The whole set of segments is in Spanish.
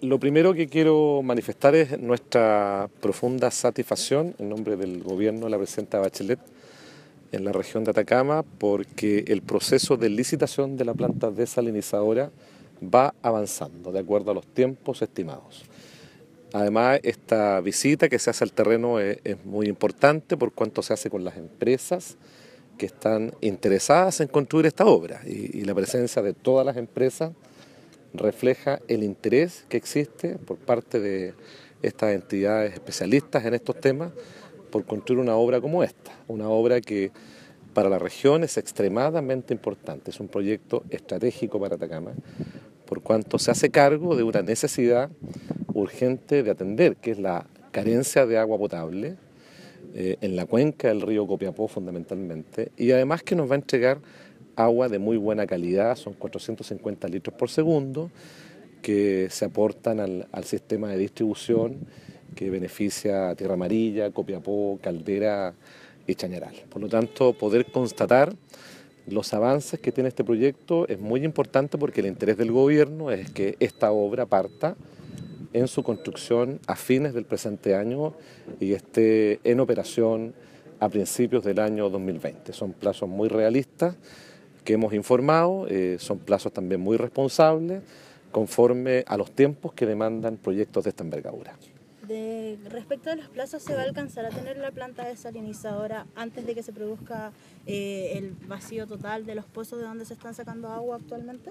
Lo primero que quiero manifestar es nuestra profunda satisfacción en nombre del gobierno de la presidenta Bachelet en la región de Atacama, porque el proceso de licitación de la planta desalinizadora va avanzando de acuerdo a los tiempos estimados. Además, esta visita que se hace al terreno es muy importante por cuanto se hace con las empresas que están interesadas en construir esta obra, y la presencia de todas las empresas refleja el interés que existe por parte de estas entidades especialistas en estos temas por construir una obra como esta, una obra que para la región es extremadamente importante, es un proyecto estratégico para Atacama, por cuanto se hace cargo de una necesidad urgente de atender, que es la carencia de agua potable en la cuenca del río Copiapó fundamentalmente, y además que nos va a entregar agua de muy buena calidad, son 450 litros por segundo, que se aportan al sistema de distribución que beneficia a Tierra Amarilla, Copiapó, Caldera y Chañaral. Por lo tanto, poder constatar los avances que tiene este proyecto es muy importante porque el interés del gobierno es que esta obra parta en su construcción a fines del presente año y esté en operación a principios del año 2020. Son plazos muy realistas que hemos informado, son plazos también muy responsables, conforme a los tiempos que demandan proyectos de esta envergadura. Respecto a los plazos, ¿se va a alcanzar a tener la planta desalinizadora antes de que se produzca el vacío total de los pozos de donde se están sacando agua actualmente?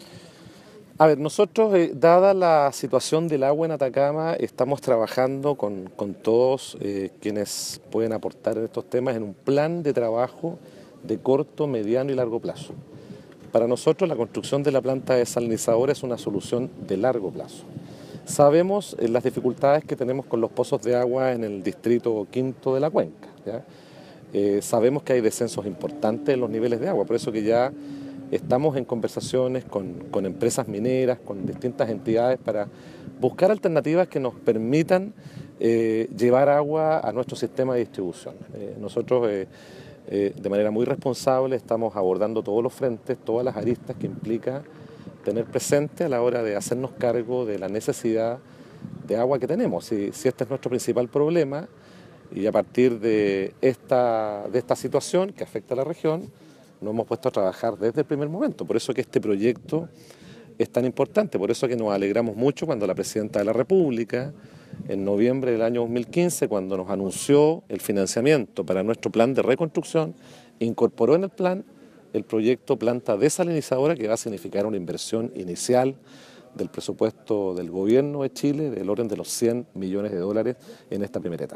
A ver, nosotros, dada la situación del agua en Atacama, estamos trabajando con todos quienes pueden aportar en estos temas en un plan de trabajo de corto, mediano y largo plazo. Para nosotros la construcción de la planta desalinizadora es una solución de largo plazo. Sabemos las dificultades que tenemos con los pozos de agua en el distrito quinto de la cuenca, ¿ya? Sabemos que hay descensos importantes en los niveles de agua, por eso que ya estamos en conversaciones con empresas mineras, con distintas entidades para buscar alternativas que nos permitan llevar agua a nuestro sistema de distribución. Nosotros de manera muy responsable estamos abordando todos los frentes, todas las aristas que implica tener presente a la hora de hacernos cargo de la necesidad de agua que tenemos. Si este es nuestro principal problema, y a partir de esta situación que afecta a la región, nos hemos puesto a trabajar desde el primer momento. Por eso que este proyecto es tan importante, por eso que nos alegramos mucho cuando la Presidenta de la República, en noviembre del año 2015, cuando nos anunció el financiamiento para nuestro plan de reconstrucción, incorporó en el plan el proyecto planta desalinizadora, que va a significar una inversión inicial del presupuesto del gobierno de Chile del orden de los $100 millones en esta primera etapa.